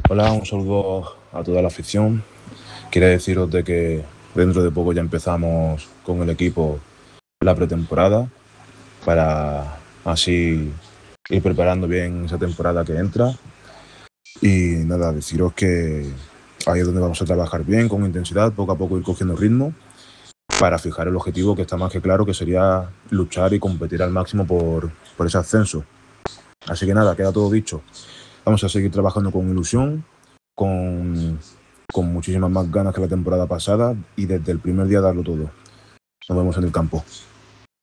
Hola, un saludo a toda la afición. Quería deciros de que dentro de poco ya empezamos con el equipo la pretemporada para así ir preparando bien esa temporada que entra. Y nada, deciros que ahí es donde vamos a trabajar bien, con intensidad, poco a poco ir cogiendo ritmo para fijar el objetivo que está más que claro, que sería luchar y competir al máximo por ese ascenso. Así que nada, queda todo dicho. Vamos a seguir trabajando con ilusión, con, con muchísimas más ganas que la temporada pasada y desde el primer día darlo todo. Nos vemos en el campo.